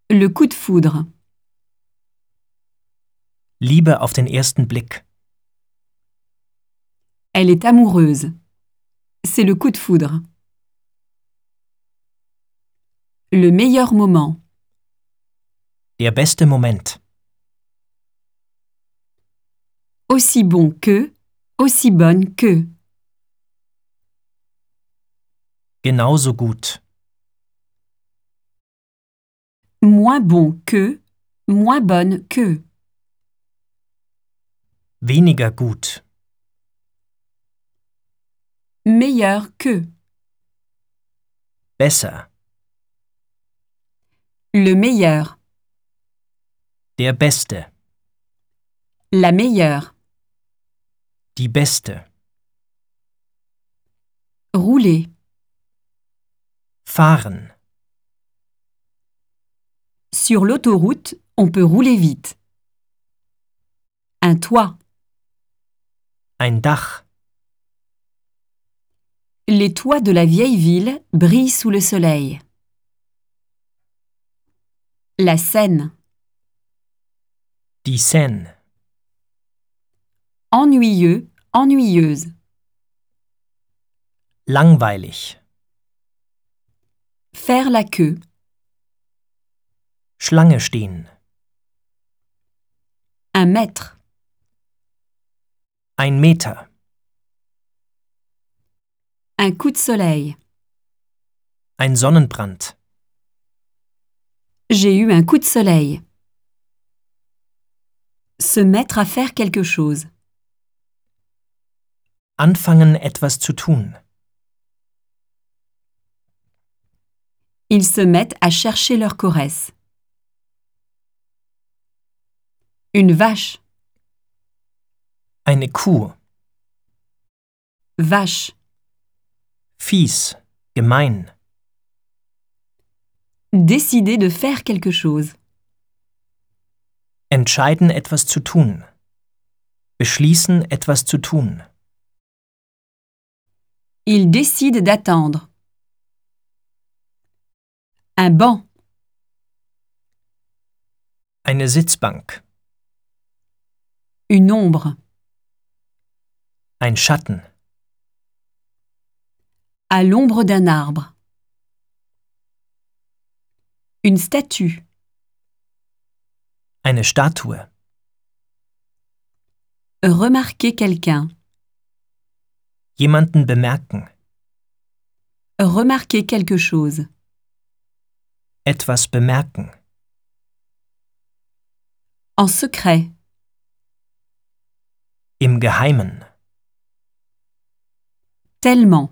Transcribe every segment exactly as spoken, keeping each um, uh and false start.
Le coup de foudre. Liebe auf den ersten Blick. Elle est amoureuse. C'est le coup de foudre. Le meilleur moment. Der beste Moment. Aussi bon que, aussi bonne que. Genauso gut. Moins bon que, moins bonne que. Weniger gut. Meilleur que. Besser. Le meilleur. Der Beste. La meilleure. Die Beste. Rouler. Fahren. Sur l'autoroute, on peut rouler vite. Un toit. Ein Dach. Les toits de la vieille ville brillent sous le soleil. La Seine. Die Seine. Ennuyeux, ennuyeuse. Langweilig. Faire la queue. Schlange stehen. Un mètre. Ein Meter. Un coup de soleil. Ein Sonnenbrand. J'ai eu un coup de soleil. Se mettre à faire quelque chose. Anfangen etwas zu tun. Ils se mettent à chercher leur Corrèze. Une vache. Eine Kuh. Vache. Fies. Gemein. Décider de faire quelque chose. Entscheiden etwas zu tun. Beschließen etwas zu tun. Ils décident d'attendre. Un banc. Eine Sitzbank. Une ombre. Ein Schatten. À l'ombre d'un arbre. Une statue. Eine Statue. Remarquer quelqu'un. Jemanden bemerken. Remarquer quelque chose. Etwas bemerken. En secret. Im Geheimen. Tellement.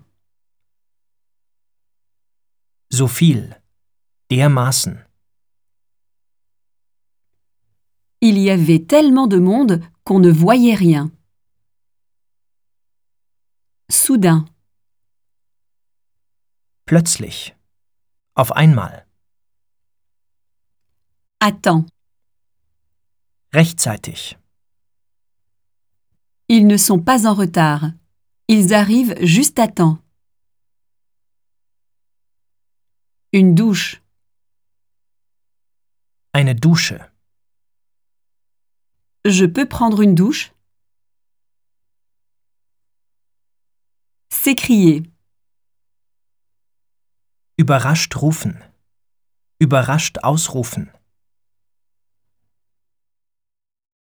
So viel. Dermaßen. Il y avait tellement de monde qu'on ne voyait rien. Soudain. Plötzlich. Auf einmal. Attends. Rechtzeitig. Ils ne sont pas en retard. Ils arrivent juste à temps. Une douche. Eine Dusche. Je peux prendre une douche? S'écrier. Überrascht rufen. Überrascht ausrufen.